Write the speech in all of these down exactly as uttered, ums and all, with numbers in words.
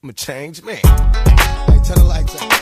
I'm a changed man. Hey, turn the lights out.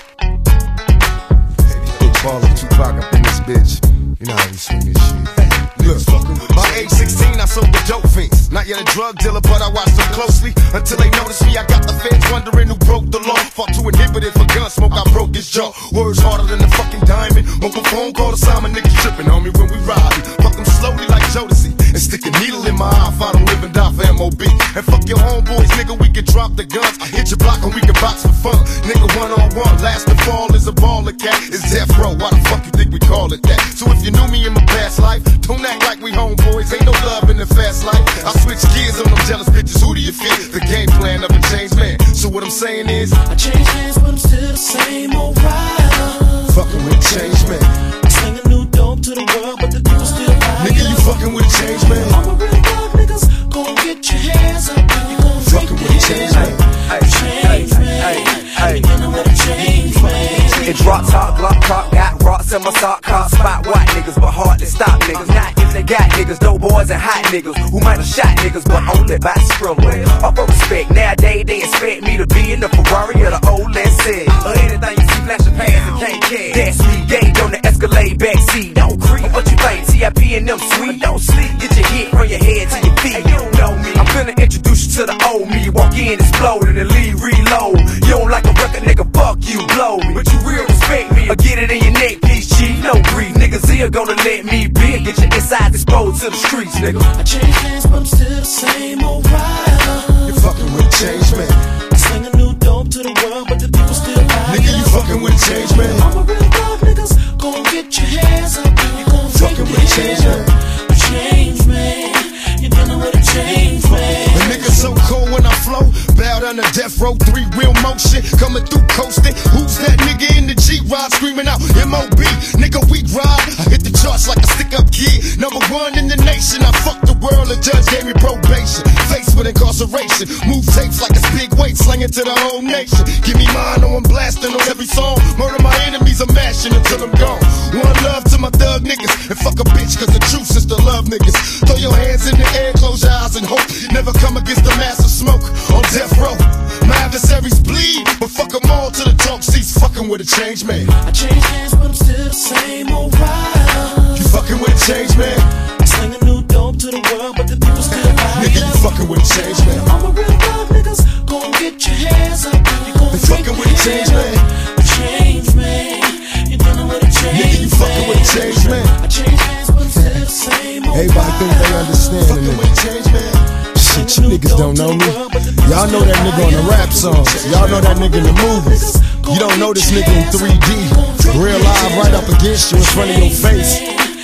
Big baller Tupac up in this bitch. You know how we swing this shit. Look, by age sixteen, I sold the dope fiends. Not yet a drug dealer, but I watched them closely until they noticed me. I got the feds wondering who broke the law. Fought to inhibit it for gun smoke, I broke his jaw. Words harder than a fucking diamond. Mobile phone call to Simon, niggas tripping on me when we ride. Fuck them slowly like Jodeci and stick a needle in my eye. Find them live and die for M O B. And fuck your homeboys, nigga, we can drop the guns. I hit your block and we can box for fun. Nigga, one on one, last to fall is a baller cat. It's death row, why the fuck you think we call it that? So if you knew me in my past life, don't act like we homeboys. Ain't no love in the fast life. I switch gears on them jealous bitches. Who do you fit? The game plan of a changed man. So what I'm saying is, I changed hands, but I'm still the same old rider. Fucking with a changed man. I sling a new dope to the world, but the people still ride. Nigga, you fucking with a changed man. I'm a real dog, niggas. Go and get your hands up. You gon' Fucking with a changed man. Change man. You dealing with a change man. It drop top, Glock top, got rocks in my sock, cop spot white niggas, but hard to stop niggas. Not if they got niggas, dope boys and hot niggas who might have shot niggas, but only by Skrilla. Up for respect, nowadays they expect me to be in the Ferrari or the old Let's say, or anything you see flashing past and can't catch. That's me, gauge on the Escalade backseat. Don't creep, what you think? T I P and them sweet. Don't sleep, get your hit from your head to your feet. You don't know me. I'm finna introduce you to the old me. Walk in, explode, and then leave, reload. You don't like a record, nigga, fuck you, blow me. But you real respect me, or get it in your neck, piece, chief. No greed, niggas here gonna let me be. Get your inside exposed to the streets, nigga. I changed hands, but I'm still the same old rider. You fucking with a changed man. I sling a new dope to the world, but the people still ride. Nigga, you fucking with a changed man. I'm a real dog, niggas. Go and get your hands up. You gon' Fucking with a changed man. A change man. You're dealing with a change man. The nigga so cold when I flow. Bow down to death row, three wheel motion. Coming through coasting. Who's that nigga in the G-Rod screaming out M O B? Nigga, we ride. I hit the charts like a stick-up kid. Number one in the nation. I fucked the world. The judge gave me probation. Faced with incarceration. Move tapes like it's big weight. Slang it to the whole nation. Give me mine or I'm blasting on every song. Murder my enemies. I'm mashing until I'm gone. One love to my thug niggas. And fuck a bitch, cause the truth is to love niggas. Throw your hands in the air, close your eyes and hope. Never come against the massive smoke on death row. My adversaries bleed, but fuck them all to the talk seats. Fucking with a changed man. I changed hands, but I'm still the same old rider. You fucking with a changed man. I sling a new dope to the world, but the people still ride. Nigga, you fucking with a changed man. I'm a real dog, niggas. Go and get your hands up. You gon' They fucking with a changed man. A change man. You're dealing with a change man. Nigga, you fucking with a changed man. I changed hands, but I'm still the same old Everybody think they understand fucking it. with a changed man. Shit, you niggas don't know me. Y'all know that nigga on the rap songs. Y'all know that nigga in the movies. You don't know this nigga in three D. Real live right up against you in front of your face.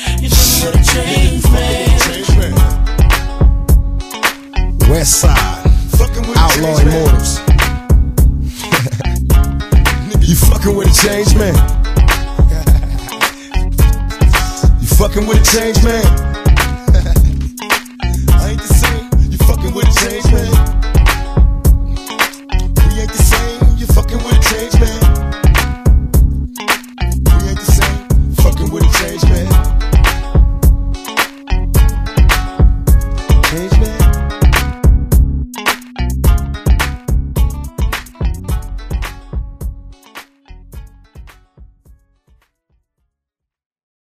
West Side, Outlaw Immortals. You fucking with a changed man. You fucking with a changed man.